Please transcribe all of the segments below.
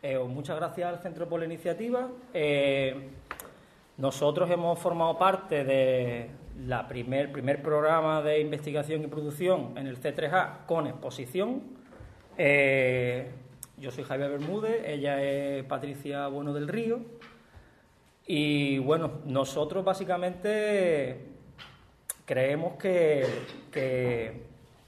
Muchas gracias al Centro por la iniciativa. Nosotros hemos formado parte de la primer programa de investigación y producción en el C3A con exposición. Yo soy Javier Bermúdez, ella es Patricia Bueno del Río. Y bueno, nosotros básicamente creemos que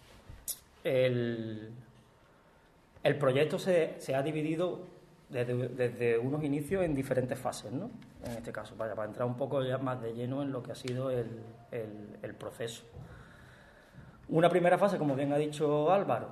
el proyecto se ha dividido desde unos inicios en diferentes fases, ¿no? En este caso, para entrar un poco ya más de lleno en lo que ha sido el proceso. Una primera fase, como bien ha dicho Álvaro,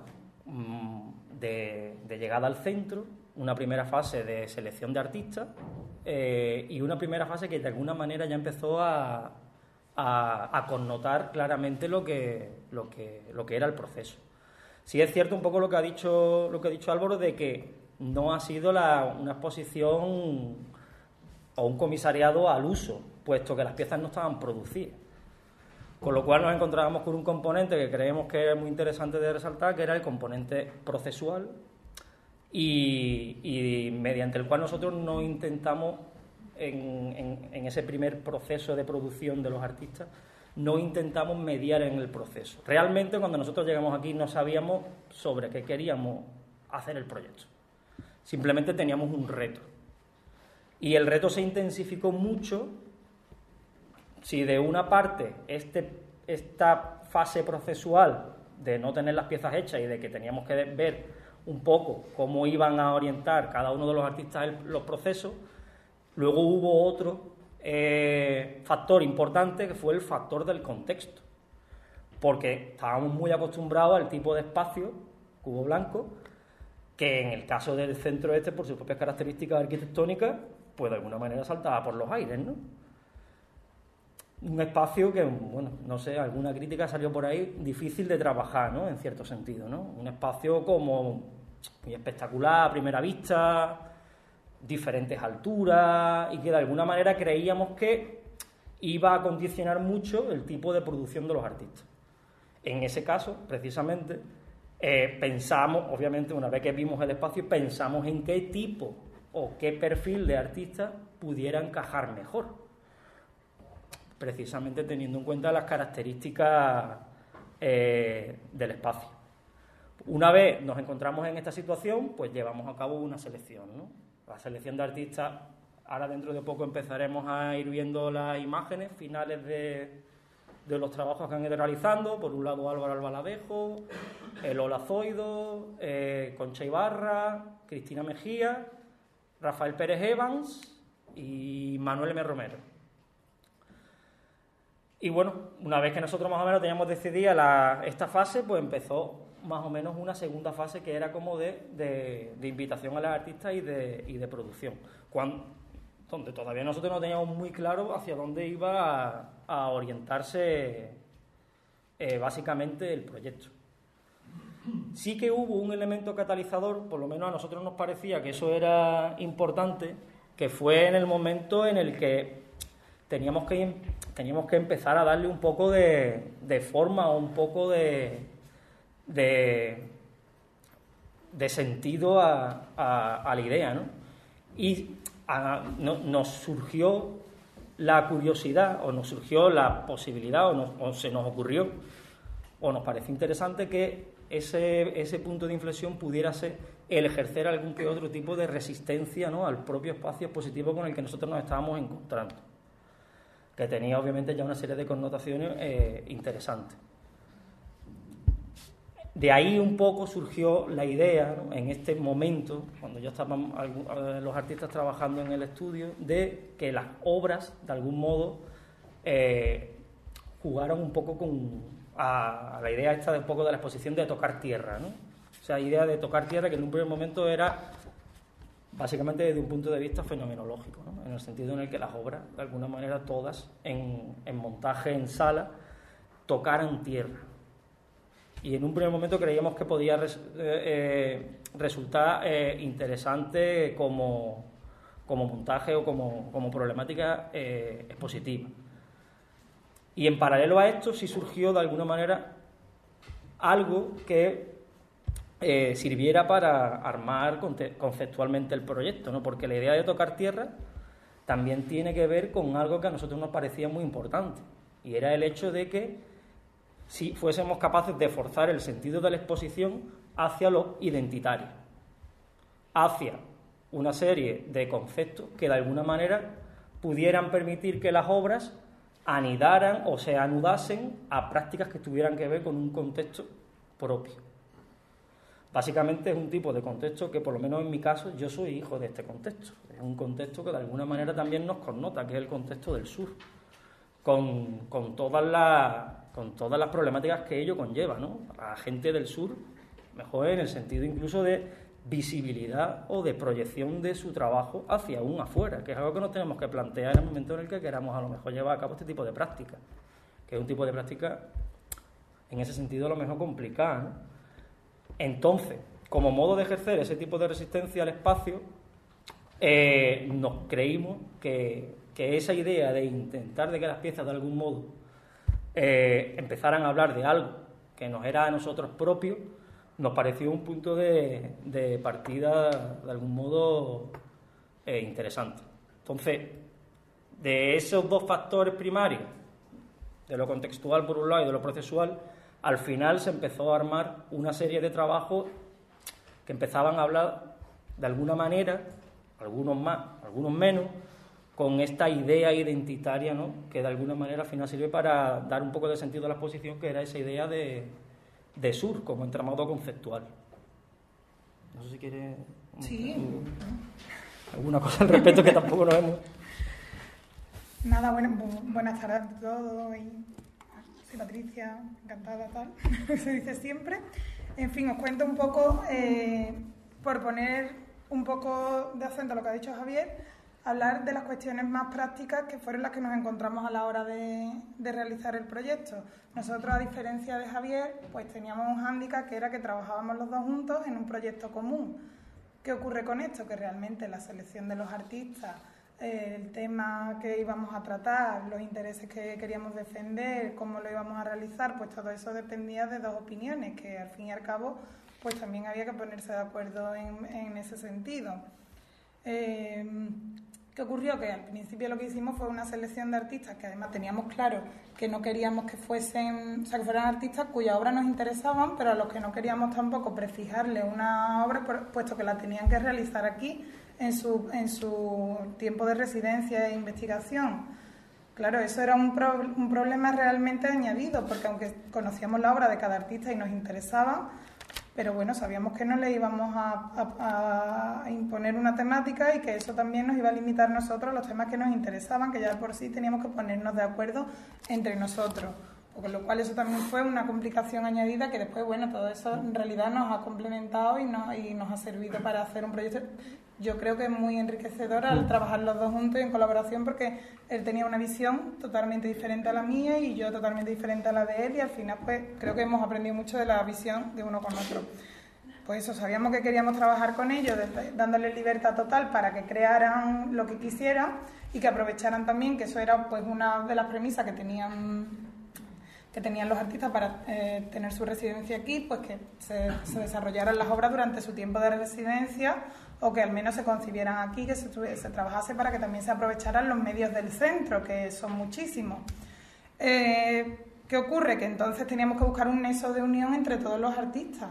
de llegada al centro, una primera fase de selección de artistas y una primera fase que de alguna manera ya empezó a connotar claramente lo que era el proceso. Sí es cierto un poco lo que ha dicho Álvaro, de que no ha sido una exposición o un comisariado al uso, puesto que las piezas no estaban producidas. Con lo cual nos encontrábamos con un componente que creemos que es muy interesante de resaltar, que era el componente procesual y mediante el cual nosotros no intentamos, en ese primer proceso de producción de los artistas, no intentamos mediar en el proceso. Realmente, cuando nosotros llegamos aquí, no sabíamos sobre qué queríamos hacer el proyecto. Simplemente teníamos un reto. Y el reto se intensificó mucho si de una parte esta fase procesual de no tener las piezas hechas y de que teníamos que ver un poco cómo iban a orientar cada uno de los artistas los procesos, luego hubo otro factor importante, que fue el factor del contexto, porque estábamos muy acostumbrados al tipo de espacio cubo blanco, que en el caso del centro por sus propias características arquitectónicas, pues de alguna manera saltaba por los aires, ¿no? Un espacio que, bueno, no sé, alguna crítica salió por ahí, difícil de trabajar, ¿no? En cierto sentido, ¿no? Un espacio como muy espectacular a primera vista, diferentes alturas, y que de alguna manera creíamos que iba a condicionar mucho el tipo de producción de los artistas. En ese caso, precisamente, pensamos, obviamente, una vez que vimos el espacio, pensamos en qué tipo o qué perfil de artistas pudiera encajar mejor, precisamente teniendo en cuenta las características del espacio. Una vez nos encontramos en esta situación, pues llevamos a cabo una selección, ¿no? La selección de artistas, ahora dentro de poco empezaremos a ir viendo las imágenes finales de los trabajos que han ido realizando. Por un lado Álvaro Albaladejo, Lola Zoido, Concha Ibarra, Cristina Mejía, Rafael Pérez Evans y Manuel M. Romero. Y bueno, una vez que nosotros más o menos teníamos decidida esta fase, pues empezó más o menos una segunda fase que era como de invitación a los artistas y de producción, donde todavía nosotros no teníamos muy claro hacia dónde iba a orientarse básicamente el proyecto. Sí que hubo un elemento catalizador, por lo menos a nosotros nos parecía que eso era importante, que fue en el momento en el que teníamos que empezar a darle un poco de forma o un poco de sentido a la idea, ¿no? Y nos surgió la curiosidad, o nos surgió la posibilidad, o se nos ocurrió, o nos pareció interesante que ese punto de inflexión pudiera ser el ejercer algún que otro tipo de resistencia, ¿no?, al propio espacio expositivo con el que nosotros nos estábamos encontrando, que tenía obviamente ya una serie de connotaciones interesantes. De ahí un poco surgió la idea, ¿no?, en este momento, cuando ya estaban los artistas trabajando en el estudio, de que las obras, de algún modo, jugaran un poco a la idea esta de un poco de la exposición de tocar tierra, ¿no? O sea, idea de tocar tierra que en un primer momento era básicamente desde un punto de vista fenomenológico, ¿no?, en el sentido en el que las obras, de alguna manera todas, en montaje en sala, tocaran tierra. Y en un primer momento creíamos que podía resultar interesante como montaje o como problemática expositiva. Y en paralelo a esto sí surgió de alguna manera algo que sirviera para armar conceptualmente el proyecto, ¿no? Porque la idea de tocar tierra también tiene que ver con algo que a nosotros nos parecía muy importante, y era el hecho de que si fuésemos capaces de forzar el sentido de la exposición hacia lo identitario, hacia una serie de conceptos que de alguna manera pudieran permitir que las obras anidaran o se anudasen a prácticas que tuvieran que ver con un contexto propio. Básicamente es un tipo de contexto que, por lo menos en mi caso, yo soy hijo de este contexto. Es un contexto que de alguna manera también nos connota, que es el contexto del sur, con todas las problemáticas que ello conlleva, ¿no? A la gente del sur, mejor en el sentido incluso de visibilidad o de proyección de su trabajo hacia un afuera, que es algo que nos tenemos que plantear en el momento en el que queramos a lo mejor llevar a cabo este tipo de práctica, que es un tipo de práctica en ese sentido a lo mejor complicada, ¿no? Entonces, como modo de ejercer ese tipo de resistencia al espacio, nos creímos que esa idea de intentar de que las piezas de algún modo empezaran a hablar de algo que nos era a nosotros propio, nos pareció un punto de partida de algún modo interesante. Entonces, de esos dos factores primarios, de lo contextual por un lado y de lo procesual, al final se empezó a armar una serie de trabajos que empezaban a hablar de alguna manera, algunos más, algunos menos, con esta idea identitaria, ¿no? Que de alguna manera al final sirve para dar un poco de sentido a la exposición, que era esa idea de sur como entramado conceptual. No sé si quiere alguna cosa al respecto, que tampoco nos hemos... Nada, buenas tardes a todos. Soy Patricia, encantada, tal, se dice siempre. En fin, os cuento un poco, por poner un poco de acento a lo que ha dicho Javier, hablar de las cuestiones más prácticas que fueron las que nos encontramos a la hora de realizar el proyecto. Nosotros, a diferencia de Javier, pues teníamos un hándicap, que era que trabajábamos los dos juntos en un proyecto común. ¿Qué ocurre con esto? Que realmente la selección de los artistas, el tema que íbamos a tratar, los intereses que queríamos defender, cómo lo íbamos a realizar, pues todo eso dependía de dos opiniones, que al fin y al cabo pues también había que ponerse de acuerdo en ese sentido. ¿Qué ocurrió? Que al principio lo que hicimos fue una selección de artistas que además teníamos claro que no queríamos que fuesen, o sea, que fueran artistas cuyas obras nos interesaban, pero a los que no queríamos tampoco prefijarle una obra, puesto que la tenían que realizar aquí en su tiempo de residencia e investigación. Claro, eso era un problema realmente añadido, porque aunque conocíamos la obra de cada artista y nos interesaba, pero bueno, sabíamos que no le íbamos a imponer una temática y que eso también nos iba a limitar nosotros los temas que nos interesaban, que ya de por sí teníamos que ponernos de acuerdo entre nosotros. Con lo cual eso también fue una complicación añadida que después, bueno, todo eso en realidad nos ha complementado y nos ha servido para hacer un proyecto, yo creo que es muy enriquecedor al trabajar los dos juntos y en colaboración, porque él tenía una visión totalmente diferente a la mía y yo totalmente diferente a la de él, y al final pues creo que hemos aprendido mucho de la visión de uno con otro. Pues eso, sabíamos que queríamos trabajar con ellos, dándoles libertad total para que crearan lo que quisieran y que aprovecharan también, que eso era pues una de las premisas que tenían los artistas para tener su residencia aquí, pues que se desarrollaran las obras durante su tiempo de residencia, o que al menos se concibieran aquí, que se trabajase para que también se aprovecharan los medios del centro, que son muchísimos. ¿Qué ocurre? Que entonces teníamos que buscar un nexo de unión entre todos los artistas.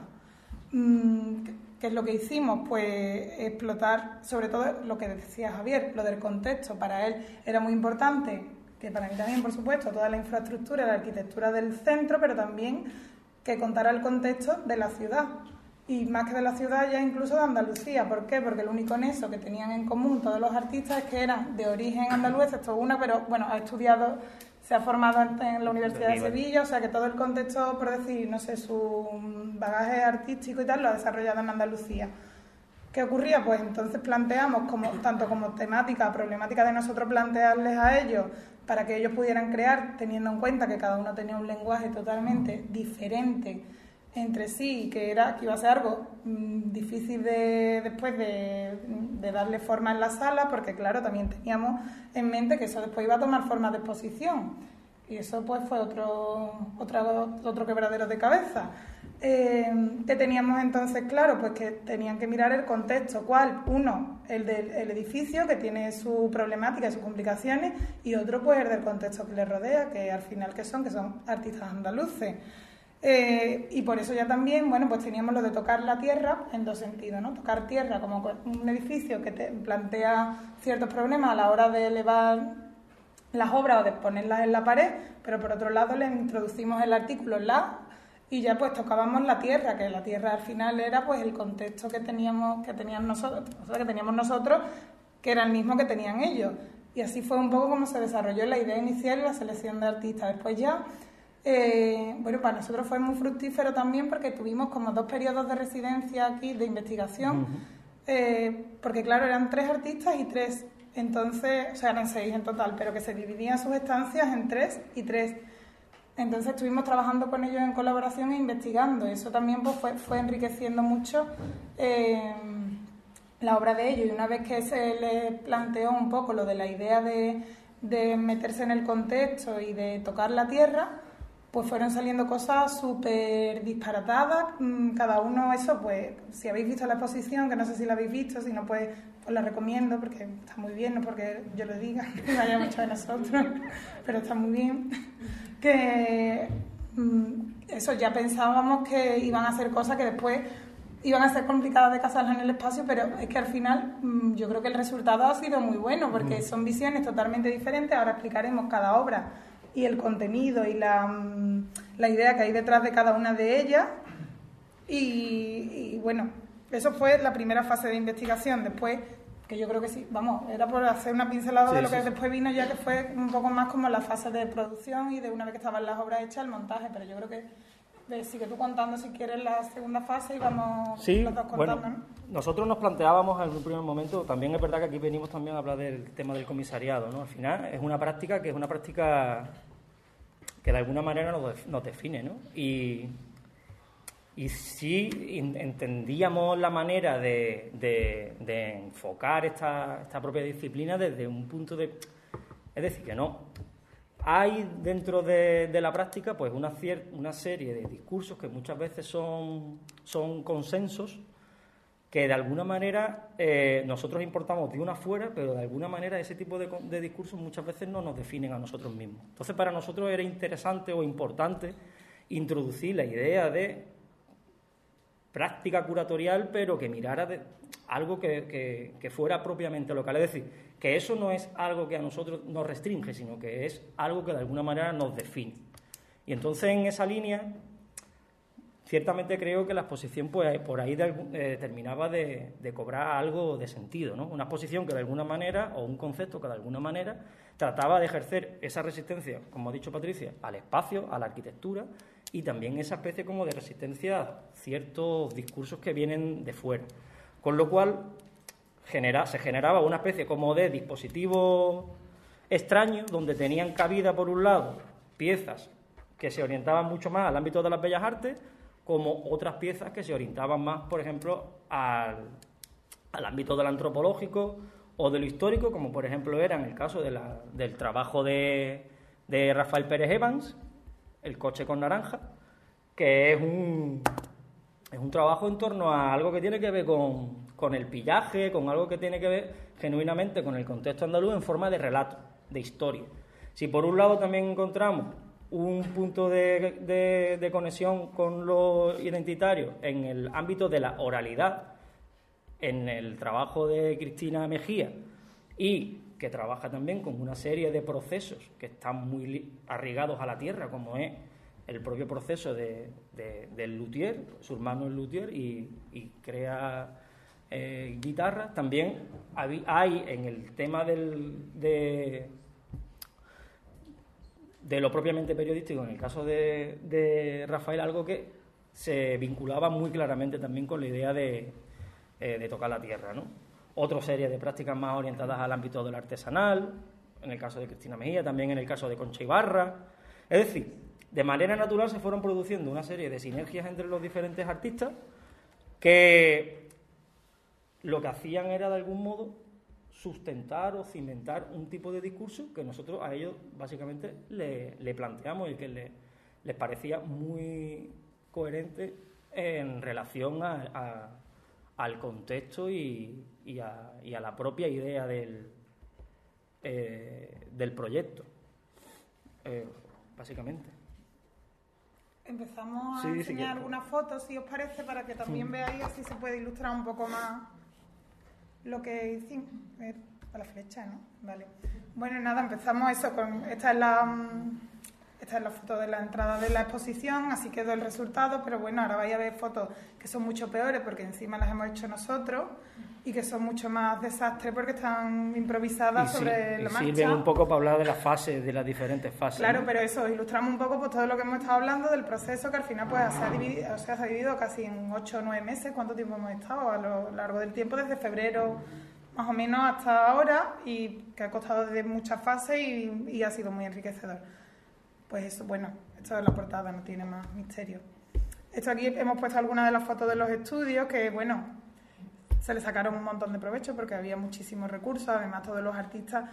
¿Qué es lo que hicimos? Pues explotar, sobre todo lo que decía Javier, lo del contexto. Para él era muy importante, que para mí también, por supuesto, toda la infraestructura, la arquitectura del centro, pero también que contara el contexto de la ciudad. Y más que de la ciudad, ya incluso de Andalucía. ¿Por qué? Porque el único nexo que tenían en común todos los artistas es que eran de origen andaluz, excepto una, pero bueno, ha estudiado, se ha formado en la Universidad de Sevilla, o sea que todo el contexto, por decir, no sé, su bagaje artístico y tal, lo ha desarrollado en Andalucía. ¿Qué ocurría? Pues entonces planteamos, tanto como temática, problemática de nosotros plantearles a ellos, para que ellos pudieran crear, teniendo en cuenta que cada uno tenía un lenguaje totalmente diferente entre sí, que iba a ser algo difícil después de darle forma en la sala, porque claro, también teníamos en mente que eso después iba a tomar forma de exposición, y eso pues fue otro quebradero de cabeza. que teníamos entonces claro, pues que tenían que mirar el contexto, ¿cuál? Uno, el del edificio, que tiene su problemática y sus complicaciones, y otro, pues el del contexto que le rodea, que al final que son artistas andaluces. Y por eso ya también, bueno, pues teníamos lo de tocar la tierra en dos sentidos, ¿no? Tocar tierra como un edificio que te plantea ciertos problemas a la hora de elevar las obras o de ponerlas en la pared, pero por otro lado le introducimos el artículo la y ya pues tocábamos la tierra, que la tierra al final era pues el contexto que teníamos nosotros, que era el mismo que tenían ellos. Y así fue un poco como se desarrolló la idea inicial y la selección de artistas. Después ya, bueno, para nosotros fue muy fructífero también porque tuvimos como 2 periodos de residencia aquí de investigación, porque claro, eran 3 artistas y 3, entonces, o sea, eran 6 en total, pero que se dividían sus estancias en 3 y 3. Entonces estuvimos trabajando con ellos en colaboración e investigando. Eso también pues, fue enriqueciendo mucho la obra de ellos. Y una vez que se les planteó un poco lo de la idea de meterse en el contexto y de tocar la tierra, pues fueron saliendo cosas súper disparatadas. Cada uno, eso, pues, si habéis visto la exposición, que no sé si la habéis visto, si no, pues la recomiendo porque está muy bien, no porque yo lo diga, que vaya mucho de nosotros, pero está muy bien. Que eso, ya pensábamos que iban a ser cosas que después iban a ser complicadas de casarlas en el espacio, pero es que al final yo creo que el resultado ha sido muy bueno, porque son visiones totalmente diferentes. Ahora explicaremos cada obra y el contenido y la idea que hay detrás de cada una de ellas. Y bueno, eso fue la primera fase de investigación. Después, que yo creo que sí, vamos, era por hacer una pincelada de lo que después vino, ya que fue un poco más como la fase de producción y de una vez que estaban las obras hechas, el montaje. Pero yo creo que sigue tú contando si quieres la segunda fase y vamos los dos contando, bueno, ¿no? Nosotros nos planteábamos en un primer momento, también es verdad que aquí venimos también a hablar del tema del comisariado, ¿no? Al final es una práctica que de alguna manera nos define, ¿no? Y sí entendíamos la manera de enfocar esta propia disciplina desde un punto de... Es decir, que no... Hay dentro de la práctica pues una serie de discursos que muchas veces son consensos que de alguna manera nosotros importamos de una fuera, pero de alguna manera ese tipo de discursos muchas veces no nos definen a nosotros mismos. Entonces para nosotros era interesante o importante introducir la idea de práctica curatorial, pero que mirara de algo que fuera propiamente local. Es decir, que eso no es algo que a nosotros nos restringe, sino que es algo que de alguna manera nos define. Y entonces en esa línea, ciertamente creo que la exposición pues por ahí terminaba de cobrar algo de sentido, ¿no? Una exposición que de alguna manera, o un concepto que de alguna manera trataba de ejercer esa resistencia, como ha dicho Patricia, al espacio, a la arquitectura, y también esa especie como de resistencia a ciertos discursos que vienen de fuera. Con lo cual se generaba una especie como de dispositivo extraño, donde tenían cabida, por un lado, piezas que se orientaban mucho más al ámbito de las bellas artes, como otras piezas que se orientaban más, por ejemplo, al ámbito del antropológico o de lo histórico, como por ejemplo era en el caso del trabajo de Rafael Pérez Evans, El coche con naranja, que es un trabajo en torno a algo que tiene que ver con el pillaje, con algo que tiene que ver genuinamente con el contexto andaluz en forma de relato, de historia. Si por un lado también encontramos un punto de conexión con lo identitario en el ámbito de la oralidad, en el trabajo de Cristina Mejía, y que trabaja también con una serie de procesos que están muy arraigados a la tierra, como es el propio proceso del luthier, su hermano es luthier y crea guitarras. También hay en el tema de lo propiamente periodístico, en el caso de Rafael, algo que se vinculaba muy claramente también con la idea de tocar la tierra, ¿no? Otra serie de prácticas más orientadas al ámbito del artesanal, en el caso de Cristina Mejía, también en el caso de Concha Ibarra. Es decir, de manera natural se fueron produciendo una serie de sinergias entre los diferentes artistas que lo que hacían era, de algún modo, sustentar o cimentar un tipo de discurso que nosotros a ellos básicamente le planteamos y que les parecía muy coherente en relación al contexto y a la propia idea del proyecto, básicamente. Empezamos a enseñar algunas fotos, si os parece, para que también veáis, así se puede ilustrar un poco más lo que hicimos. A la flecha, ¿no? Vale. Bueno, nada, empezamos eso con... Esta es la foto de la entrada de la exposición, así quedó el resultado, pero bueno, ahora vais a ver fotos que son mucho peores porque encima las hemos hecho nosotros y que son mucho más desastres porque están improvisadas sobre la marcha. Sirven un poco para hablar de las fases, de las diferentes fases. Claro, ¿no? pero eso, ilustramos un poco pues todo lo que hemos estado hablando del proceso que al final pues se ha dividido casi en 8 o 9 meses. ¿Cuánto tiempo hemos estado? A lo largo del tiempo, desde febrero más o menos hasta ahora, y que ha costado desde muchas fases y ha sido muy enriquecedor. Pues eso, bueno, esto es la portada, no tiene más misterio. Esto aquí hemos puesto algunas de las fotos de los estudios que, bueno, se le sacaron un montón de provecho porque había muchísimos recursos. Además, todos los artistas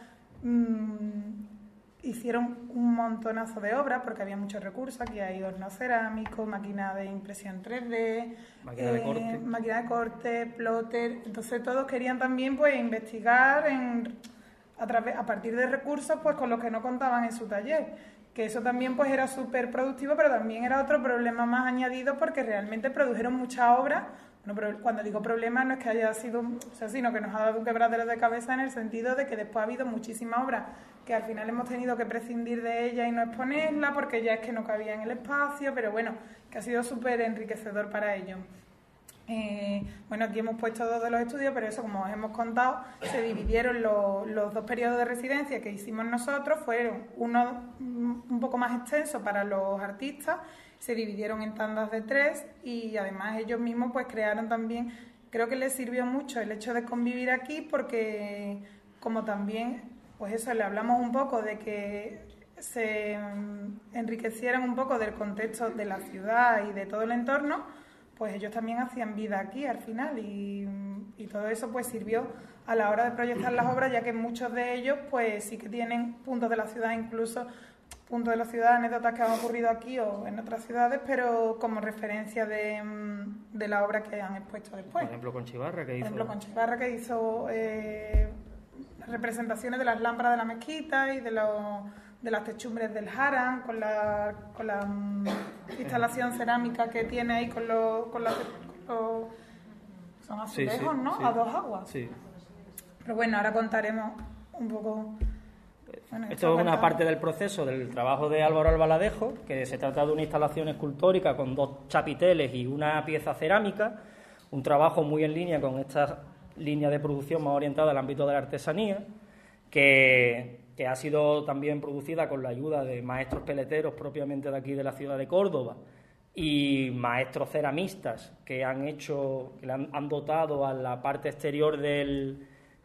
hicieron un montonazo de obras porque había muchos recursos. Aquí hay horno cerámico, máquina de impresión 3D, máquina de corte, plotter. Entonces, todos querían también pues investigar a partir de recursos pues con los que no contaban en su taller. Que eso también pues era súper productivo, pero también era otro problema más añadido porque realmente produjeron muchas obras. Bueno, pero cuando digo problema no es que haya sido, sino que nos ha dado un quebradero de cabeza en el sentido de que después ha habido muchísimas obras que al final hemos tenido que prescindir de ellas y no exponerlas porque ya es que no cabía en el espacio, pero bueno, que ha sido súper enriquecedor para ellos. Bueno, aquí hemos puesto 2 de los estudios, pero eso, como os hemos contado, se dividieron los 2 periodos de residencia que hicimos nosotros, fueron uno un poco más extenso para los artistas, se dividieron en tandas de 3 y además ellos mismos pues crearon también, creo que les sirvió mucho el hecho de convivir aquí porque como también, pues eso, le hablamos un poco de que se enriquecieran un poco del contexto de la ciudad y de todo el entorno, pues ellos también hacían vida aquí al final y todo eso pues sirvió a la hora de proyectar las obras, ya que muchos de ellos pues sí que tienen puntos de la ciudad, incluso puntos de la ciudad, anécdotas que han ocurrido aquí o en otras ciudades, pero como referencia de la obra que han expuesto después. Por ejemplo, Conchivarra, que hizo representaciones de las lámparas de la mezquita y de las techumbres del Haram, con la instalación cerámica que tiene ahí con los son azulejos, sí, ¿no? Sí. A 2 aguas. Sí. Pero bueno, ahora contaremos un poco. Bueno, esto es una parte del proceso del trabajo de Álvaro Albaladejo, que se trata de una instalación escultórica con 2 chapiteles y una pieza cerámica, un trabajo muy en línea con esta línea de producción más orientada al ámbito de la artesanía, que ha sido también producida con la ayuda de maestros peleteros propiamente de aquí de la ciudad de Córdoba y maestros ceramistas que han dotado a la parte exterior del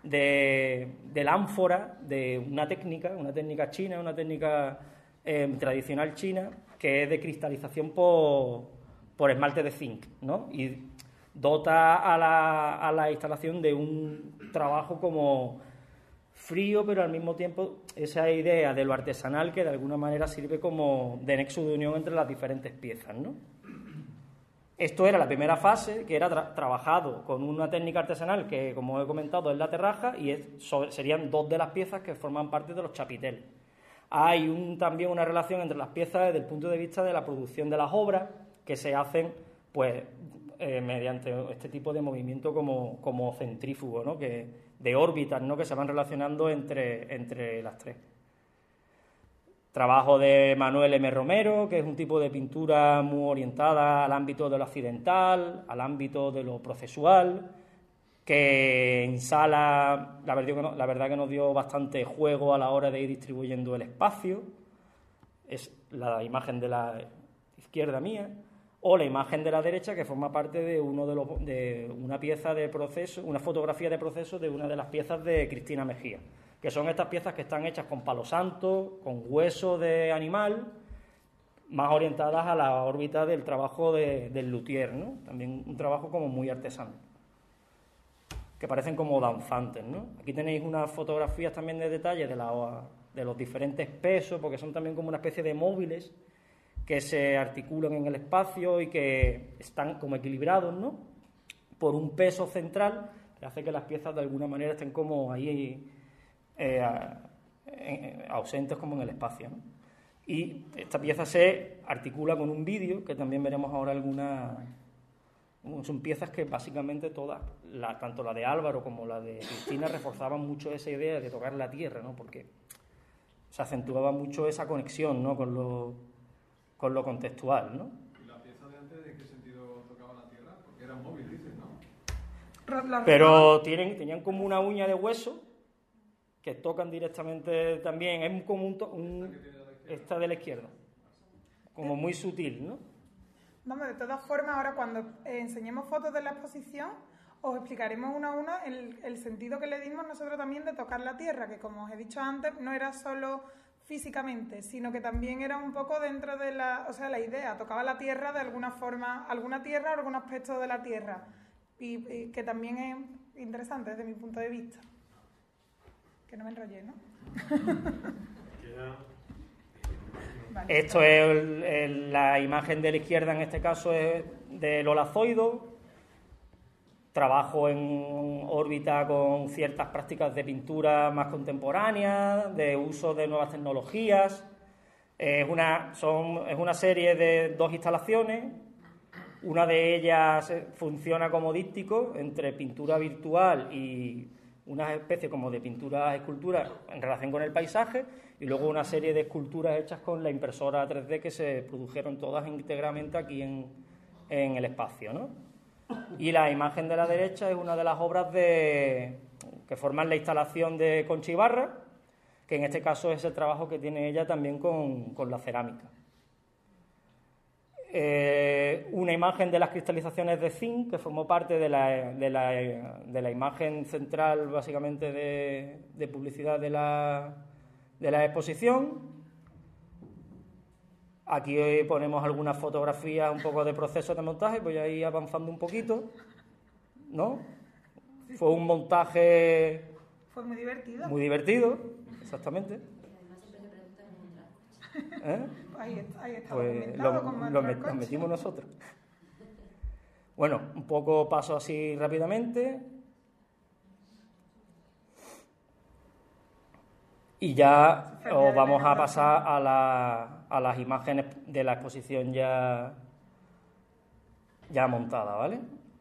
ánfora de una técnica china, una técnica tradicional china, que es de cristalización por esmalte de zinc, ¿no? Y dota a la instalación de un trabajo como frío, pero al mismo tiempo esa idea de lo artesanal que de alguna manera sirve como de nexo de unión entre las diferentes piezas, ¿no? Esto era la primera fase, que era trabajado con una técnica artesanal que, como he comentado, es la terraja y serían 2 de las piezas que forman parte de los chapiteles. Hay también una relación entre las piezas desde el punto de vista de la producción de las obras que se hacen pues mediante este tipo de movimiento como centrífugo, ¿no? De órbitas, ¿no? Que se van relacionando entre las 3. Trabajo de Manuel M. Romero, que es un tipo de pintura muy orientada al ámbito de lo accidental, al ámbito de lo procesual, que ensala, la verdad que nos dio bastante juego a la hora de ir distribuyendo el espacio. Es la imagen de la izquierda mía, o la imagen de la derecha, que forma parte de una pieza de proceso, una fotografía de proceso de una de las piezas de Cristina Mejía, que son estas piezas que están hechas con palo santo, con hueso de animal, más orientadas a la órbita del trabajo del luthier, ¿no? También un trabajo como muy artesano, que parecen como danzantes, ¿no? Aquí tenéis unas fotografías también de detalle de los diferentes pesos, porque son también como una especie de móviles que se articulan en el espacio y que están como equilibrados, ¿no? Por un peso central que hace que las piezas de alguna manera estén como ahí ausentes como en el espacio, ¿no? Y esta pieza se articula con un vídeo, que también veremos ahora algunas. Son piezas que básicamente todas, tanto la de Álvaro como la de Cristina, reforzaban mucho esa idea de tocar la tierra, ¿no? Porque se acentuaba mucho esa conexión, ¿no? con lo contextual, ¿no? ¿Y la pieza de antes de qué sentido tocaba la tierra? Porque era móvil, dices, ¿no? Pero tenían como una uña de hueso que tocan directamente también. Es como esta de la izquierda, como muy sutil, ¿no? Vamos, de todas formas, ahora cuando enseñemos fotos de la exposición, os explicaremos uno a uno el sentido que le dimos nosotros también de tocar la tierra, que como os he dicho antes, no era solo físicamente, sino que también era un poco dentro de la idea, tocaba la tierra de alguna forma, alguna tierra o algún aspecto de la tierra, y que también es interesante desde mi punto de vista. Que no me enrollé, ¿no? Vale. Esto es la imagen de la izquierda, en este caso es del holazoido. Trabajo en órbita con ciertas prácticas de pintura más contemporáneas, de uso de nuevas tecnologías. Es una serie de 2 instalaciones. Una de ellas funciona como díptico entre pintura virtual y una especie como de pintura escultura en relación con el paisaje, y luego una serie de esculturas hechas con la impresora 3D que se produjeron todas íntegramente aquí en el espacio, ¿no? Y la imagen de la derecha es una de las obras que forman la instalación de Concha Ibarra, que en este caso es el trabajo que tiene ella también con la cerámica. Una imagen de las cristalizaciones de zinc, que formó parte de la imagen central, básicamente, de publicidad de la exposición. Aquí hoy ponemos algunas fotografías, un poco de procesos de montaje, voy a ir avanzando un poquito, ¿no? Fue un montaje... Fue muy divertido. Muy divertido, exactamente. ¿Eh? Ahí está pues lo metimos nosotros. Bueno, un poco paso así rápidamente. Y ya os vamos a pasar a las imágenes de la exposición ya montada, ¿vale?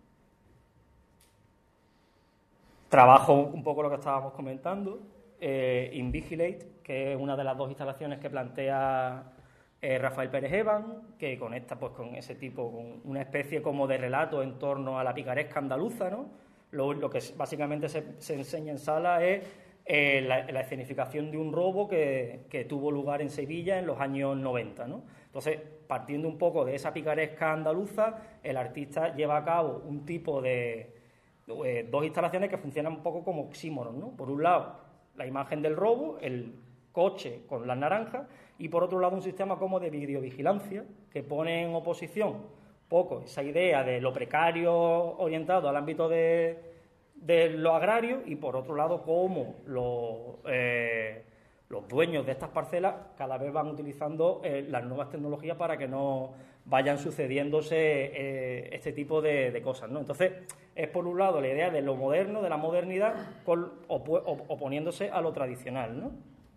Trabajo un poco lo que estábamos comentando. Invigilate, que es una de las 2 instalaciones que plantea Rafael Pérez Evan, que conecta pues con ese tipo, con una especie como de relato en torno a la picaresca andaluza, ¿no? Lo que básicamente se enseña en sala es la escenificación de un robo que tuvo lugar en Sevilla en los años 90, ¿no? Entonces, partiendo un poco de esa picaresca andaluza, el artista lleva a cabo un tipo de 2 instalaciones que funcionan un poco como oxímoros, ¿no? Por un lado, la imagen del robo, el coche con las naranjas, y por otro lado un sistema como de videovigilancia que pone en oposición poco esa idea de lo precario orientado al ámbito de lo agrario, y por otro lado cómo los dueños de estas parcelas cada vez van utilizando las nuevas tecnologías para que no vayan sucediéndose este tipo de cosas, ¿no? Entonces, es por un lado la idea de lo moderno, de la modernidad, oponiéndose a lo tradicional, ¿no?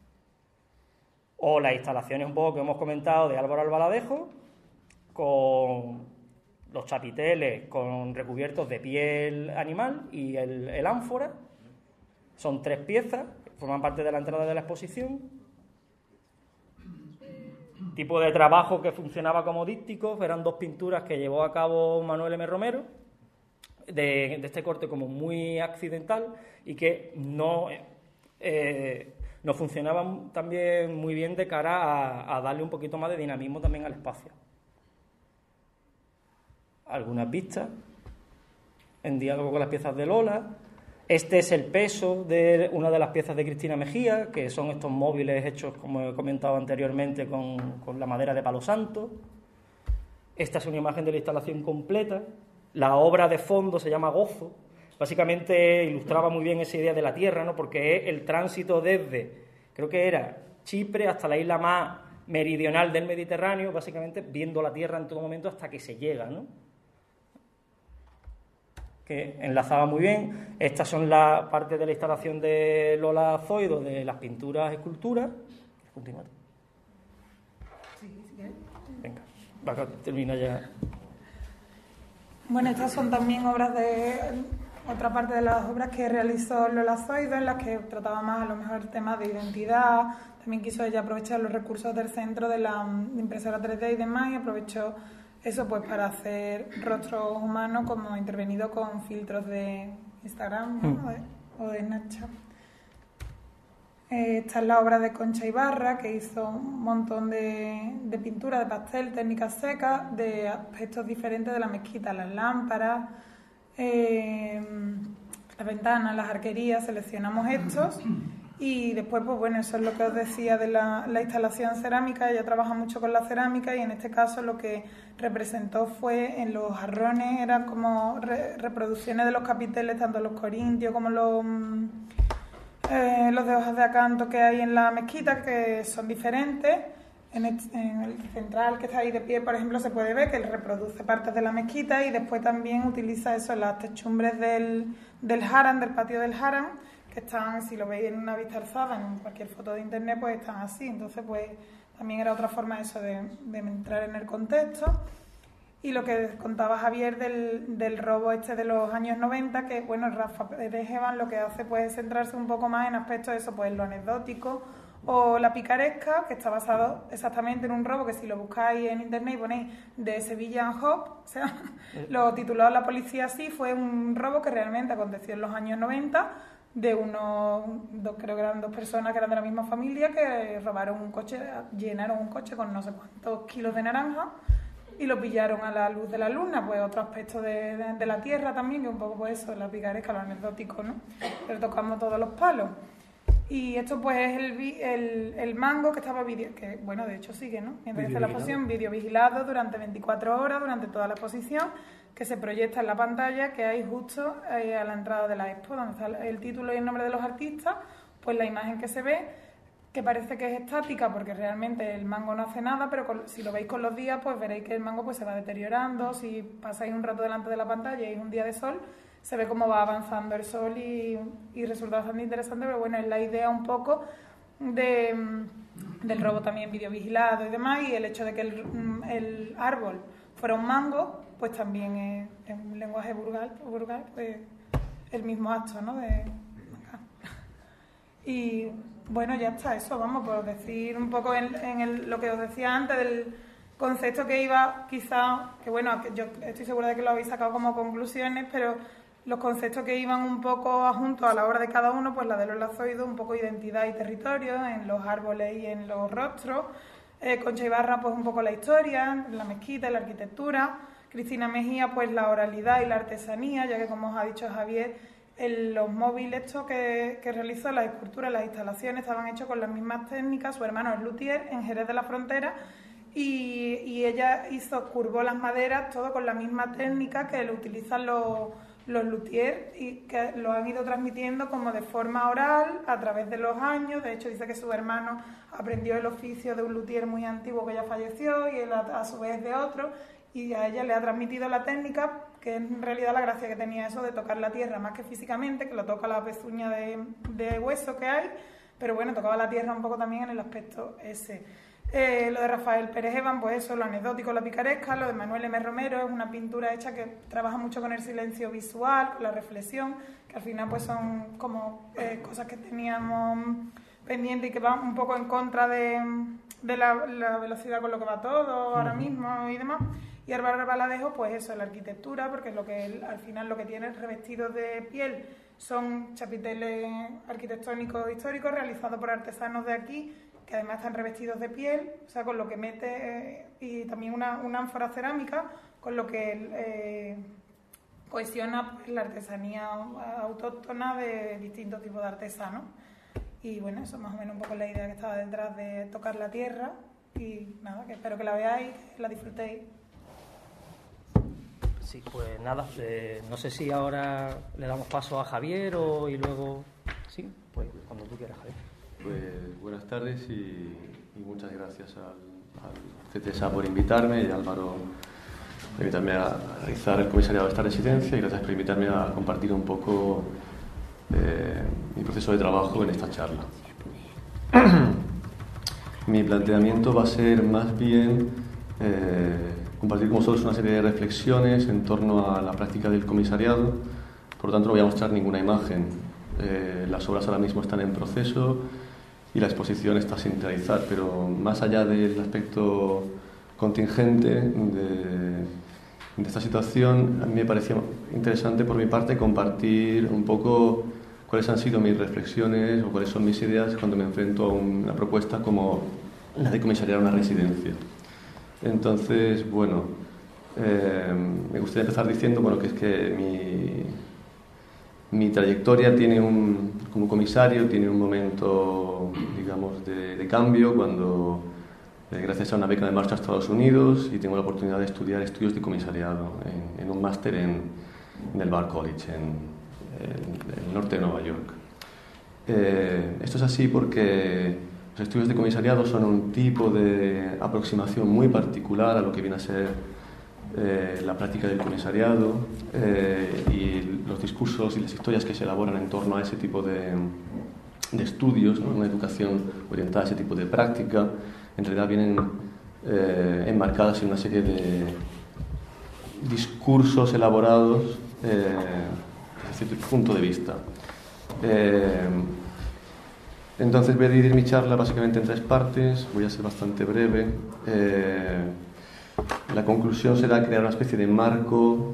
O las instalaciones un poco que hemos comentado de Álvaro Albaladejo, con los chapiteles con recubiertos de piel animal y el ánfora. Son 3 piezas, forman parte de la entrada de la exposición. Tipo de trabajo que funcionaba como díptico, eran 2 pinturas que llevó a cabo Manuel M. Romero, de este corte como muy accidental, y que no funcionaban también muy bien de cara a darle un poquito más de dinamismo también al espacio. Algunas vistas en diálogo con las piezas de Lola. Este es el peso de una de las piezas de Cristina Mejía, que son estos móviles hechos, como he comentado anteriormente, con la madera de palo santo. Esta es una imagen de la instalación completa. La obra de fondo se llama Gozo. Básicamente ilustraba muy bien esa idea de la tierra, ¿no? Porque es el tránsito desde, creo que era Chipre, hasta la isla más meridional del Mediterráneo, básicamente viendo la Tierra en todo momento hasta que se llega, ¿no? Que enlazaba muy bien. Estas son la parte de la instalación de Lola Zoido, de las pinturas, esculturas. Continúa. Sí, sí. Venga, va a terminar ya. Bueno, estas son también obras de... Otra parte de las obras que realizó Lola Zoido, en las que trataba más a lo mejor temas de identidad. También quiso ella aprovechar los recursos del centro de la impresora 3D y demás, y aprovechó eso pues para hacer rostros humanos como intervenido con filtros de Instagram, ¿no? O de Snapchat. Esta es la obra de Concha Ibarra, que hizo un montón de pintura, de pastel, técnicas secas, de aspectos diferentes de la mezquita, las lámparas, las ventanas, las arquerías. Seleccionamos estos y después, pues bueno, eso es lo que os decía de la instalación cerámica. Ella trabaja mucho con la cerámica y en este caso lo que representó fue en los jarrones, eran como reproducciones de los capiteles, tanto los corintios como los de hojas de acanto que hay en la mezquita, que son diferentes. En el central que está ahí de pie, por ejemplo, se puede ver que él reproduce partes de la mezquita y después también utiliza eso, las techumbres del haram, del patio del haram, que están, si lo veis en una vista alzada, en cualquier foto de internet, pues están así. Entonces, pues también era otra forma eso de entrar en el contexto. Y lo que contaba Javier del robo este de los años 90, que bueno, Rafa Pérez Evans lo que hace pues es centrarse un poco más en aspectos de eso, pues lo anecdótico o la picaresca, que está basado exactamente en un robo que si lo buscáis en internet y ponéis de Sevilla and Hop, o sea, lo tituló la policía así, fue un robo que realmente aconteció en los años 90 de creo que eran dos personas que eran de la misma familia, que robaron un coche, llenaron un coche con no sé cuántos kilos de naranja y lo pillaron a la luz de la luna. Pues otro aspecto de la tierra también, que un poco pues eso, la picaresca, lo anecdótico, ¿no? Pero tocamos todos los palos. Y esto pues es el mango que estaba que bueno, de hecho sigue, ¿no? Mientras hace la exposición, vídeo vigilado durante 24 horas, durante toda la exposición, que se proyecta en la pantalla que hay justo a la entrada de la expo, donde está el título y el nombre de los artistas. Pues la imagen que se ve, que parece que es estática porque realmente el mango no hace nada, pero si lo veis con los días, pues veréis que el mango pues se va deteriorando. Si pasáis un rato delante de la pantalla y es un día de sol, se ve cómo va avanzando el sol y resulta bastante interesante. Pero bueno, es la idea un poco del robo también videovigilado y demás, y el hecho de que el árbol fuera un mango, pues también es un lenguaje vulgar, pues el mismo acto, ¿no? Y bueno, ya está, eso, vamos, por decir un poco en lo que os decía antes del concepto que iba, quizá, que bueno, que yo estoy segura de que lo habéis sacado como conclusiones, pero los conceptos que iban un poco juntos a la hora de cada uno, pues la de Lola Zoido, un poco identidad y territorio, en los árboles y en los rostros. Concha Ibarra, pues un poco la historia, la mezquita y la arquitectura. Cristina Mejía, pues la oralidad y la artesanía, ya que como os ha dicho Javier, los móviles estos que realizó, las esculturas, las instalaciones, estaban hechos con las mismas técnicas. Su hermano es luthier en Jerez de la Frontera y ella curvó las maderas todo con la misma técnica que lo utilizan los luthiers y que lo han ido transmitiendo como de forma oral a través de los años. De hecho, dice que su hermano aprendió el oficio de un luthier muy antiguo que ya falleció y él a su vez de otro, y a ella le ha transmitido la técnica, que es en realidad la gracia que tenía eso de tocar la tierra más que físicamente, que lo toca la pezuña de hueso que hay, pero bueno, tocaba la tierra un poco también en el aspecto ese. Lo de Rafael Pérez Evans, pues eso, lo anecdótico, la picaresca. Lo de Manuel M. Romero es una pintura hecha que trabaja mucho con el silencio visual, con la reflexión, que al final pues son como cosas que teníamos pendientes y que van un poco en contra de la velocidad con lo que va todo ahora mismo y demás. Y Álvaro Baladejo, pues eso, la arquitectura, porque al final lo que tiene revestidos de piel son chapiteles arquitectónicos históricos realizados por artesanos de aquí, que además están revestidos de piel, o sea, con lo que mete, y también una ánfora cerámica, con lo que cohesiona pues, la artesanía autóctona de distintos tipos de artesanos. Y bueno, eso es más o menos un poco la idea que estaba detrás de tocar la tierra. Y nada, que espero que la veáis, que la disfrutéis. Sí, pues nada, no sé si ahora le damos paso a Javier y luego... Sí, pues cuando tú quieras, Javier. Pues buenas tardes y y muchas gracias al CTSA por invitarme y a Álvaro por invitarme a realizar el comisariado de esta residencia, y gracias por invitarme a compartir un poco mi proceso de trabajo en esta charla. Mi planteamiento va a ser más bien compartir con vosotros una serie de reflexiones en torno a la práctica del comisariado. Por lo tanto, no voy a mostrar ninguna imagen. Las obras ahora mismo están en proceso y la exposición está sin realizar, pero más allá del aspecto contingente de esta situación, a mí me parecía interesante por mi parte compartir un poco cuáles han sido mis reflexiones o cuáles son mis ideas cuando me enfrento a una propuesta como la de comisariar una residencia. Entonces, bueno, me gustaría empezar diciendo que es que mi trayectoria como comisario tiene un momento, digamos, de cambio cuando, gracias a una beca me marcho a Estados Unidos y tengo la oportunidad de estudiar estudios de comisariado en un máster en el Bard College, en el norte de Nueva York. Esto es así porque los estudios de comisariado son un tipo de aproximación muy particular a lo que viene a ser la práctica del comisariado y los discursos y las historias que se elaboran en torno a ese tipo de estudios, ¿no? Una educación orientada a ese tipo de práctica, en realidad vienen enmarcadas en una serie de discursos elaborados desde cierto punto de vista. Entonces voy a dividir mi charla básicamente en 3 partes, voy a ser bastante breve. La conclusión será crear una especie de marco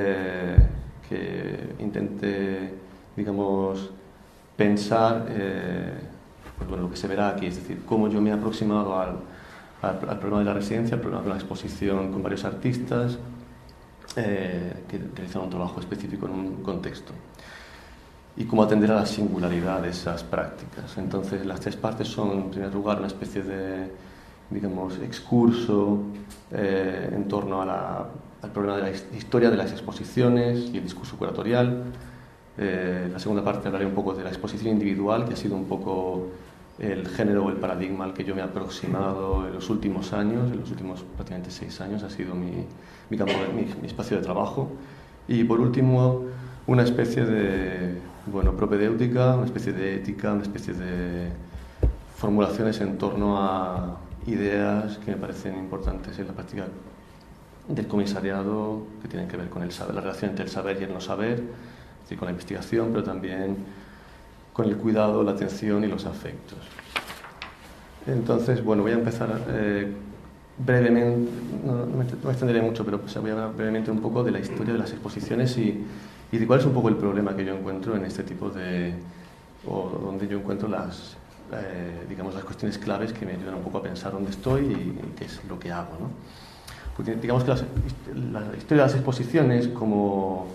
que intente, digamos, pensar lo que se verá aquí, es decir, cómo yo me he aproximado al problema de la residencia, al problema de la exposición con varios artistas que realizan un trabajo específico en un contexto, y cómo atender a la singularidad de esas prácticas. Entonces, las 3 partes son, en primer lugar, una especie de, digamos, excurso en torno al problema de la historia de las exposiciones y el discurso curatorial. La segunda parte hablaré un poco de la exposición individual, que ha sido un poco el género o el paradigma al que yo me he aproximado en los últimos años, en los últimos prácticamente 6 años, ha sido mi campo, mi espacio de trabajo. Y por último, una especie de propedéutica, una especie de ética, una especie de formulaciones en torno a ideas que me parecen importantes en la práctica del comisariado, que tienen que ver con el saber, la relación entre el saber y el no saber, es decir, con la investigación, pero también con el cuidado, la atención y los afectos. Entonces, voy a empezar brevemente, no me extenderé mucho, pero voy a hablar brevemente un poco de la historia de las exposiciones y de cuál es un poco el problema que yo encuentro en este tipo o donde yo encuentro las cuestiones claves que me ayudan un poco a pensar dónde estoy y qué es lo que hago, ¿no? Porque digamos que la historia de las exposiciones como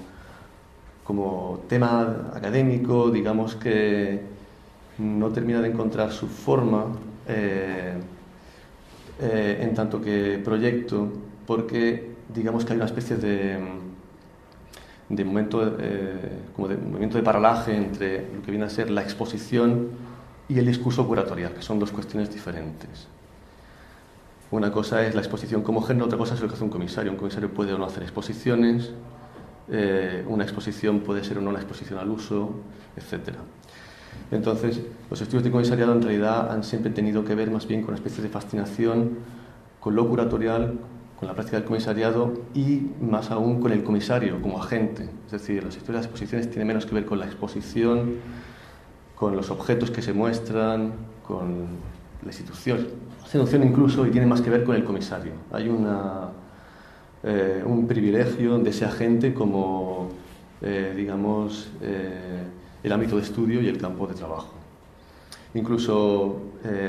tema académico, digamos que no termina de encontrar su forma en tanto que proyecto, porque digamos que hay una especie de momento de movimiento de paralaje entre lo que viene a ser la exposición y el discurso curatorial, que son 2 cuestiones diferentes. Una cosa es la exposición como género, otra cosa es lo que hace un comisario. Un comisario puede o no hacer exposiciones, una exposición puede ser o no una exposición al uso, etc. Entonces, los estudios de comisariado en realidad han siempre tenido que ver más bien con una especie de fascinación con lo curatorial, con la práctica del comisariado y más aún con el comisario como agente. Es decir, las historias de las exposiciones tienen menos que ver con la exposición, con los objetos que se muestran, con la institución incluso, y tiene más que ver con el comisario. Hay un privilegio de ese agente como, digamos, el ámbito de estudio y el campo de trabajo. Incluso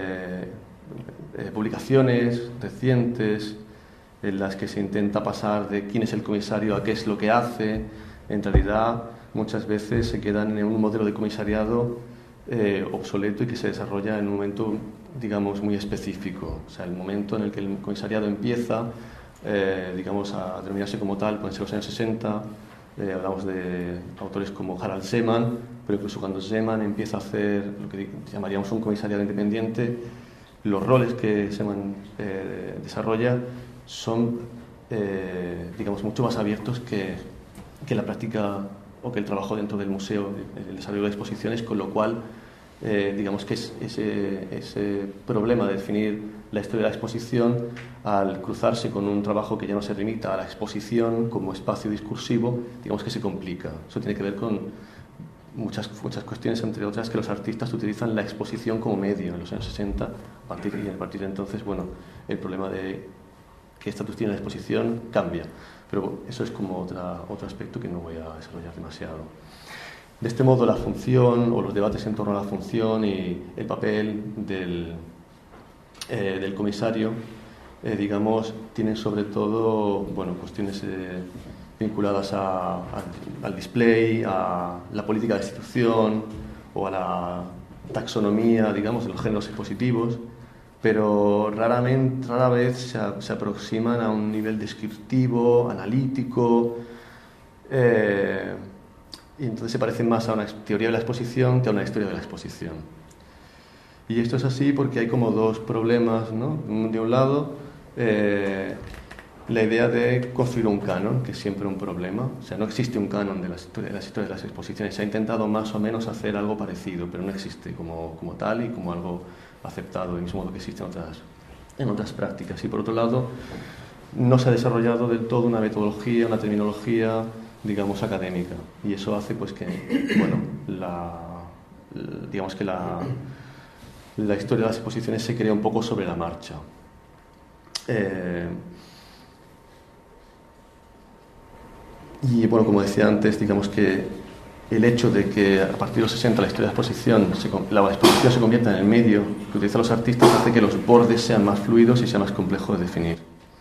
publicaciones recientes en las que se intenta pasar de quién es el comisario a qué es lo que hace, en realidad muchas veces se quedan en un modelo de comisariado obsoleto y que se desarrolla en un momento, digamos, muy específico. O sea, el momento en el que el comisariado empieza, digamos, a denominarse como tal, pueden ser los años 60, hablamos de autores como Harald Seemann, pero incluso cuando Seemann empieza a hacer lo que llamaríamos un comisariado independiente, los roles que se desarrolla son, digamos, mucho más abiertos que la práctica o que el trabajo dentro del museo, el desarrollo de exposiciones, con lo cual, digamos que ese problema de definir la historia de la exposición, al cruzarse con un trabajo que ya no se limita a la exposición como espacio discursivo, digamos que se complica. Eso tiene que ver con muchas cuestiones, entre otras, que los artistas utilizan la exposición como medio en los años 60, a partir de entonces, bueno, el problema de qué estatus tiene la exposición cambia. Pero eso es como otro aspecto que no voy a desarrollar demasiado. De este modo, la función o los debates en torno a la función y el papel del comisario, digamos, tienen sobre todo, bueno, cuestiones vinculadas al display, a la política de institución o a la taxonomía, digamos, de los géneros expositivos, pero rara vez se aproximan a un nivel descriptivo, analítico, y entonces se parecen más a una teoría de la exposición que a una historia de la exposición. Y esto es así porque hay como dos problemas, ¿no? De un lado, la idea de construir un canon, que es siempre un problema. O sea, no existe un canon de las historias de las exposiciones. Se ha intentado más o menos hacer algo parecido, pero no existe como tal y como algo aceptado, del mismo modo que existe en otras prácticas. Y por otro lado, no se ha desarrollado del todo una metodología, una terminología, digamos, académica. Y eso hace pues que, bueno, digamos que la historia de las exposiciones se crea un poco sobre la marcha. Y bueno, como decía antes, digamos que el hecho de que a partir de los 60 la historia de la exposición se convierta en el medio que utilizan los artistas hace que los bordes sean más fluidos y sea más complejo de definir.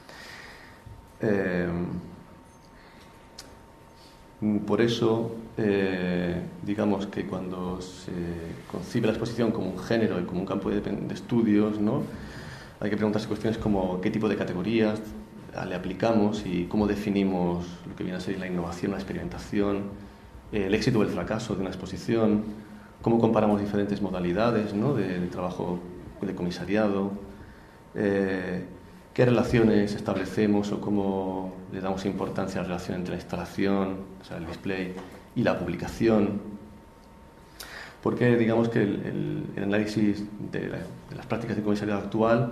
Por eso, digamos que cuando se concibe la exposición como un género y como un campo de estudios, ¿no? Hay que preguntarse cuestiones como qué tipo de categorías le aplicamos y cómo definimos lo que viene a ser la innovación, la experimentación, el éxito o el fracaso de una exposición, cómo comparamos diferentes modalidades, ¿no? de trabajo de comisariado, qué relaciones establecemos o cómo le damos importancia a la relación entre la instalación, o sea, el display, y la publicación. Porque digamos que el análisis de las prácticas de comisariado actual,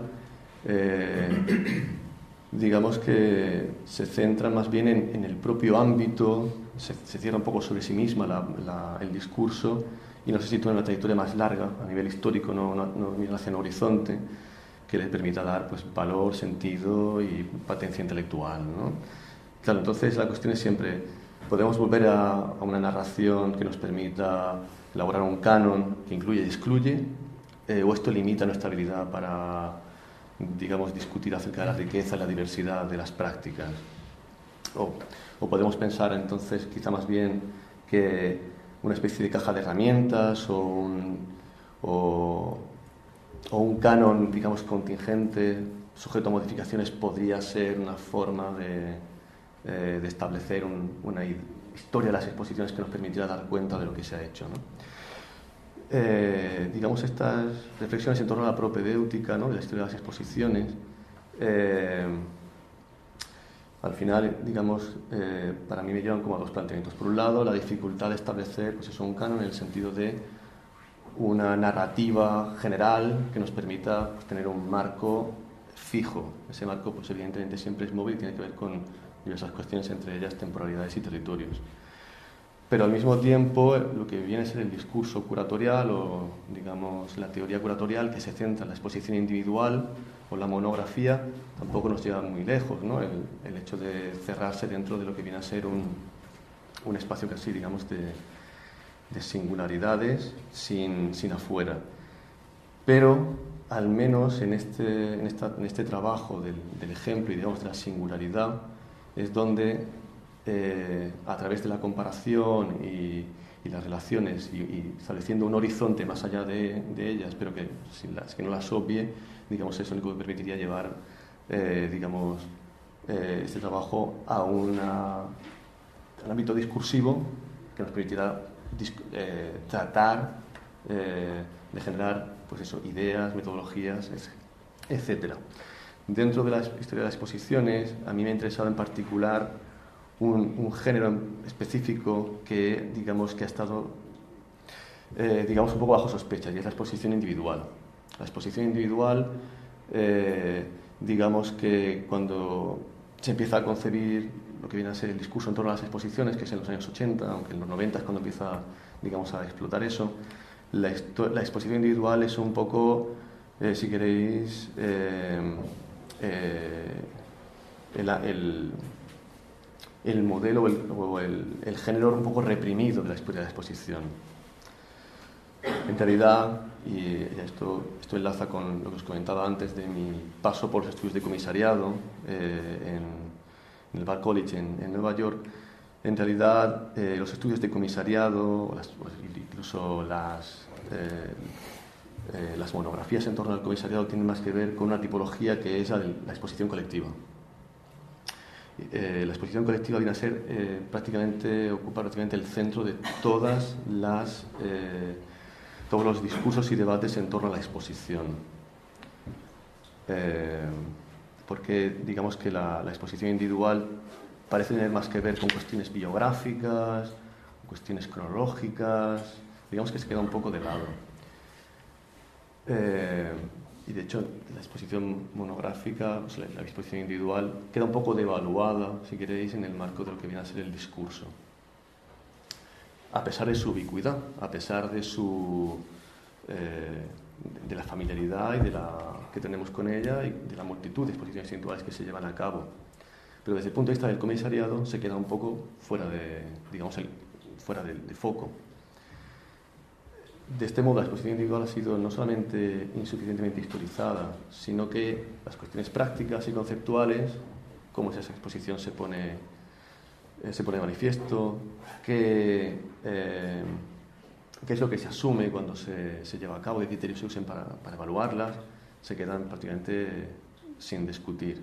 digamos que se centra más bien en el propio ámbito, se cierra un poco sobre sí misma el discurso y no se sitúa en una trayectoria más larga a nivel histórico, no mira hacia un horizonte que le permita dar pues valor, sentido y potencia intelectual, ¿no? Claro, entonces la cuestión es siempre, ¿podemos volver a una narración que nos permita elaborar un canon que incluye y excluye? ¿O esto limita nuestra habilidad para, digamos, discutir acerca de la riqueza y la diversidad de las prácticas? O podemos pensar entonces quizá más bien que una especie de caja de herramientas o un canon, digamos, contingente, sujeto a modificaciones, podría ser una forma de establecer una historia de las exposiciones que nos permitiera dar cuenta de lo que se ha hecho, ¿no? Digamos, estas reflexiones en torno a la propedéutica, ¿no? De la historia de las exposiciones, al final, digamos, para mí me llevan como a dos planteamientos. Por un lado, la dificultad de establecer pues eso, un canon en el sentido de una narrativa general que nos permita pues, tener un marco fijo. Ese marco, pues evidentemente siempre es móvil y tiene que ver con diversas cuestiones, entre ellas temporalidades y territorios. Pero al mismo tiempo, lo que viene a ser el discurso curatorial o, digamos, la teoría curatorial que se centra en la exposición individual o la monografía, tampoco nos lleva muy lejos, ¿no? El hecho de cerrarse dentro de lo que viene a ser un espacio casi, digamos, de singularidades sin afuera. Pero, al menos en este trabajo del ejemplo y, digamos, de la singularidad, es donde a través de la comparación y las relaciones y estableciendo un horizonte más allá de ellas, pero que no las obvie, digamos, eso es lo que permitiría llevar digamos, este trabajo a un ámbito discursivo que nos permitirá tratar de generar, pues eso, ideas, metodologías, etc. Dentro de la historia de las exposiciones, a mí me ha interesado en particular un género específico que, digamos, que ha estado, digamos, un poco bajo sospecha, y es la exposición individual. La exposición individual, digamos que cuando se empieza a concebir lo que viene a ser el discurso en torno a las exposiciones, que es en los años 80, aunque en los 90 es cuando empieza, digamos, a explotar eso, la exposición individual es un poco, si queréis, el modelo o el género un poco reprimido de la exposición. En realidad, y esto enlaza con lo que os comentaba antes de mi paso por los estudios de comisariado en el Bard College en Nueva York, en realidad los estudios de comisariado, incluso las monografías en torno al comisariado tienen más que ver con una tipología que es la exposición colectiva. La exposición colectiva viene a ser ocupa prácticamente el centro de todos los discursos y debates en torno a la exposición. Porque digamos que la exposición individual parece tener más que ver con cuestiones biográficas, cuestiones cronológicas, digamos que se queda un poco de lado. Y de hecho la exposición monográfica, o sea, la exposición individual, queda un poco devaluada, si queréis, en el marco de lo que viene a ser el discurso. A pesar de su ubicuidad, a pesar de de la familiaridad y que tenemos con ella y de la multitud de exposiciones individuales que se llevan a cabo. Pero desde el punto de vista del comisariado se queda un poco fuera de foco. De este modo, la exposición individual ha sido no solamente insuficientemente historizada, sino que las cuestiones prácticas y conceptuales, cómo esa exposición se pone de manifiesto, qué es lo que se asume cuando se lleva a cabo, qué criterios se usan para evaluarlas, se quedan prácticamente sin discutir.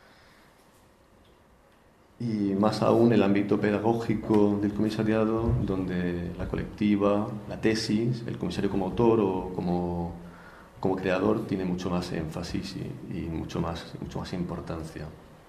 Y más aún el ámbito pedagógico del comisariado, donde la colectiva, la tesis, el comisario como autor o como creador tiene mucho más énfasis y mucho más importancia.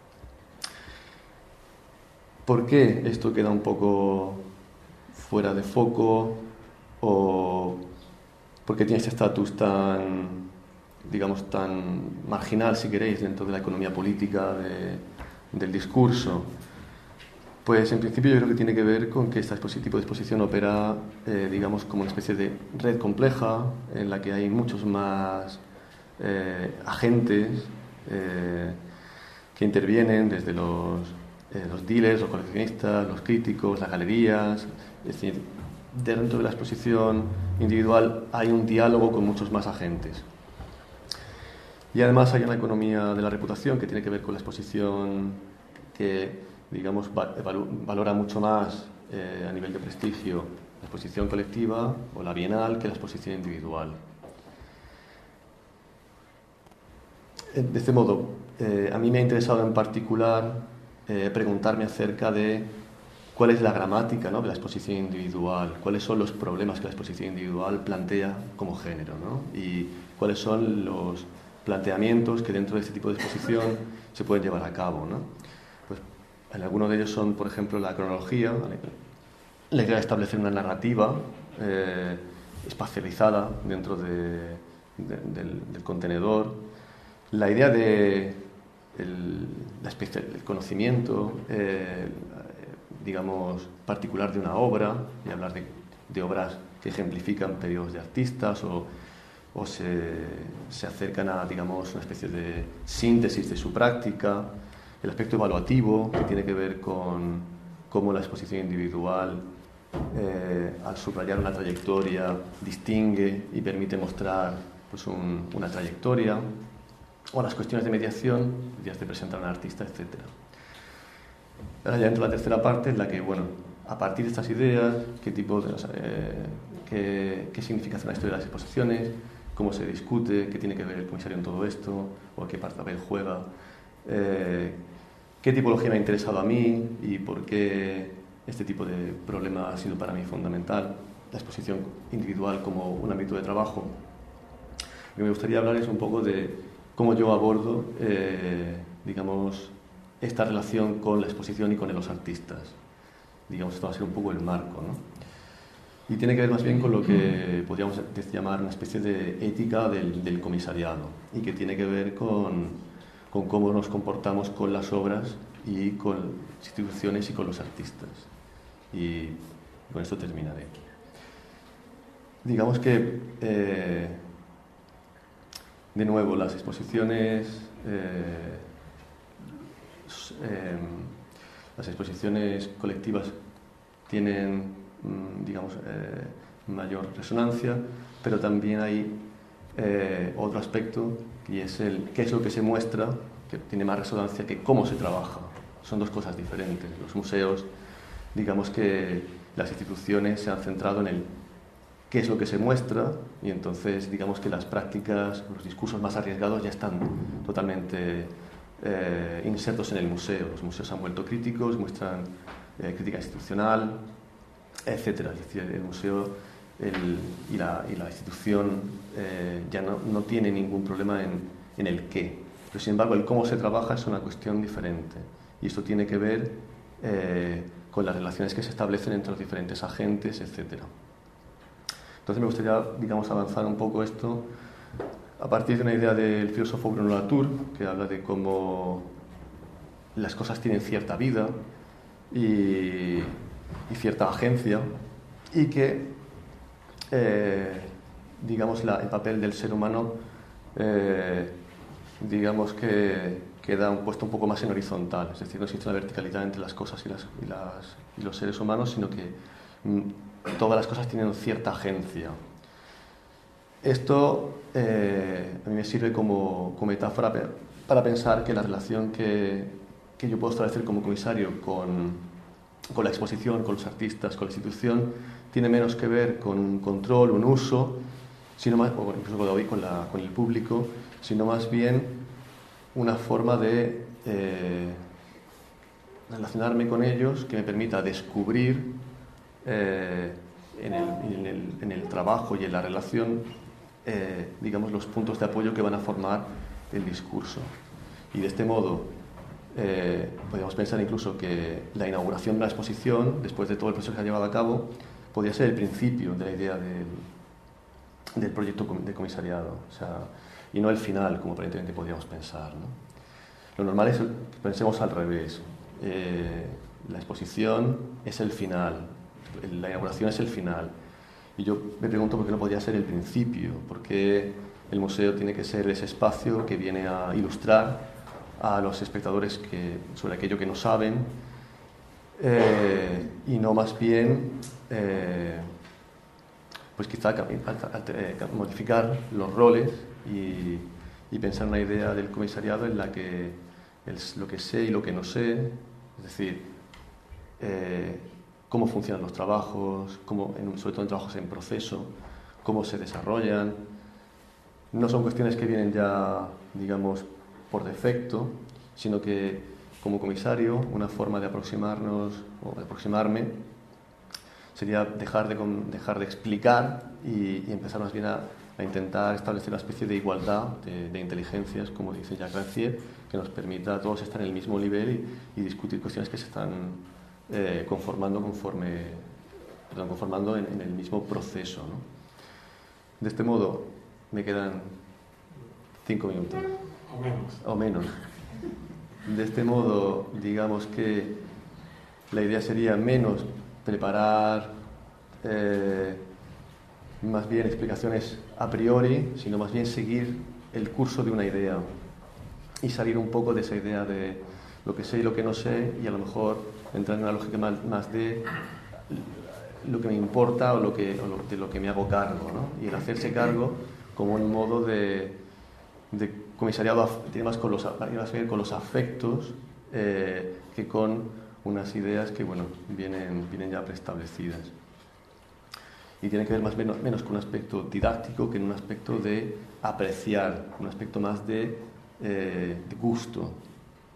¿Por qué esto queda un poco fuera de foco? ¿O por qué tiene este estatus tan marginal, si queréis, dentro de la economía política del discurso? Pues en principio yo creo que tiene que ver con que este tipo de exposición opera, digamos, como una especie de red compleja en la que hay muchos más agentes que intervienen, desde los dealers, los coleccionistas, los críticos, las galerías. Es decir, dentro de la exposición individual hay un diálogo con muchos más agentes. Y además hay una economía de la reputación que tiene que ver con la exposición que, digamos, valora mucho más a nivel de prestigio la exposición colectiva o la bienal que la exposición individual. De este modo, a mí me ha interesado en particular preguntarme acerca de cuál es la gramática, ¿no?, de la exposición individual, cuáles son los problemas que la exposición individual plantea como género, ¿no?, y cuáles son los planteamientos que dentro de este tipo de exposición se pueden llevar a cabo, ¿no? Pues algunos de ellos son, por ejemplo, la cronología, la idea de establecer una narrativa espacializada dentro del contenedor, la idea de el conocimiento, digamos, particular de una obra, y hablar de obras que ejemplifican periodos de artistas o se acercan a, digamos, una especie de síntesis de su práctica, el aspecto evaluativo, que tiene que ver con cómo la exposición individual, al subrayar una trayectoria, distingue y permite mostrar, pues, una trayectoria, o las cuestiones de mediación, ideas de presentar a un artista, etc. Ahora ya entro en la tercera parte, en la que, bueno, a partir de estas ideas, qué significa hacer una historia de las exposiciones, cómo se discute, qué tiene que ver el comisario en todo esto, o qué papel juega, qué tipología me ha interesado a mí y por qué este tipo de problema ha sido para mí fundamental. la exposición individual como un ámbito de trabajo, lo que me gustaría hablar es un poco de cómo yo abordo, digamos, esta relación con la exposición y con los artistas. Digamos, esto va a ser un poco el marco, ¿no? Y tiene que ver más bien con lo que podríamos llamar una especie de ética del comisariado, y que tiene que ver con cómo nos comportamos con las obras y con las instituciones y con los artistas. Y con esto terminaré. Digamos que, de nuevo, las exposiciones colectivas tienen, digamos, mayor resonancia, pero también hay otro aspecto, y es qué es lo que se muestra, que tiene más resonancia que cómo se trabaja. Son dos cosas diferentes. Los museos, digamos que las instituciones se han centrado en el qué es lo que se muestra, y entonces digamos que las prácticas, los discursos más arriesgados ya están totalmente insertos en el museo. Los museos se han vuelto críticos, muestran crítica institucional, etcétera. Es decir, el museo y la institución ya no tiene ningún problema en el qué. Pero sin embargo, el cómo se trabaja es una cuestión diferente. Y esto tiene que ver con las relaciones que se establecen entre los diferentes agentes, etcétera. Entonces me gustaría, digamos, avanzar un poco esto a partir de una idea del filósofo Bruno Latour, que habla de cómo las cosas tienen cierta vida y cierta agencia, y que, digamos, el papel del ser humano, digamos que queda puesto un poco más en horizontal, es decir, no existe una verticalidad entre las cosas y los seres humanos, sino que todas las cosas tienen cierta agencia. Esto a mí me sirve como metáfora para pensar que la relación que yo puedo establecer como comisario con la exposición, con los artistas, con la institución, tiene menos que ver con un control, un uso, sino más, o incluso hoy con el público, sino más bien una forma de relacionarme con ellos que me permita descubrir en el trabajo y en la relación, digamos, los puntos de apoyo que van a formar el discurso. Y de este modo podríamos pensar incluso que la inauguración de la exposición, después de todo el proceso que ha llevado a cabo, podría ser el principio de la idea del proyecto de comisariado, o sea, y no el final, como aparentemente podríamos pensar, ¿no? Lo normal es que pensemos al revés. La exposición es el final, la inauguración es el final. Y yo me pregunto por qué no podría ser el principio, por qué el museo tiene que ser ese espacio que viene a ilustrar a los espectadores sobre aquello que no saben, y no más bien pues quizá modificar los roles y pensar una idea del comisariado en la que lo que sé y lo que no sé, es decir, cómo funcionan los trabajos, sobre todo en trabajos en proceso, cómo se desarrollan. No son cuestiones que vienen ya, digamos, por defecto, sino que como comisario una forma de aproximarnos o de aproximarme sería dejar de explicar y empezar más bien a intentar establecer una especie de igualdad de inteligencias, como dice Jacques Rancière, que nos permita a todos estar en el mismo nivel y discutir cuestiones que se están conformando en el mismo proceso, ¿no? De este modo, me quedan 5 minutos. O menos. De este modo, digamos que la idea sería menos preparar más bien explicaciones a priori, sino más bien seguir el curso de una idea y salir un poco de esa idea de lo que sé y lo que no sé, y a lo mejor entrar en una lógica más de lo que me importa o de lo que me hago cargo, ¿no? Y el hacerse cargo como un modo de comisariado tiene más que ver con los afectos que con unas ideas que, bueno, vienen ya preestablecidas. Y tiene que ver menos con un aspecto didáctico que en un aspecto de apreciar, un aspecto más de gusto.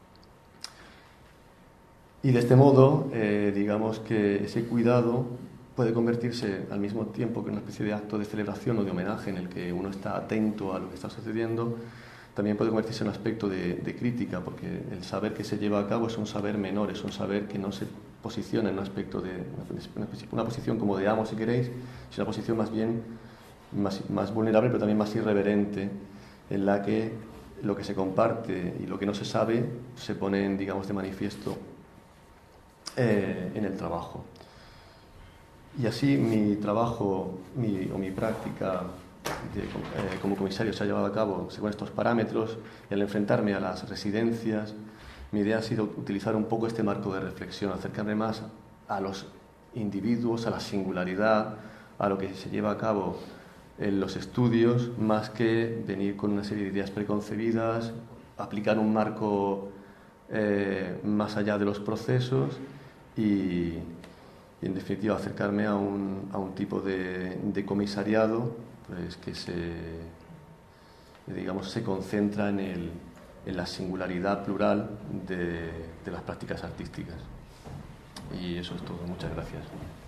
Y de este modo, digamos que ese cuidado puede convertirse al mismo tiempo que una especie de acto de celebración o de homenaje en el que uno está atento a lo que está sucediendo, también puede convertirse en un aspecto de crítica, porque el saber que se lleva a cabo es un saber menor, es un saber que no se posiciona en un aspecto de una posición como de amo, si queréis, sino una posición más bien más vulnerable, pero también más irreverente, en la que lo que se comparte y lo que no se sabe se ponen, digamos, de manifiesto en el trabajo. Y así mi trabajo o mi práctica como comisario se ha llevado a cabo según estos parámetros, y al enfrentarme a las residencias, mi idea ha sido utilizar un poco este marco de reflexión, acercarme más a los individuos, a la singularidad, a lo que se lleva a cabo en los estudios, más que venir con una serie de ideas preconcebidas, aplicar un marco más allá de los procesos y en definitiva acercarme a un tipo de comisariado pues, que se concentra en la singularidad plural de las prácticas artísticas. Y eso es todo. Muchas gracias.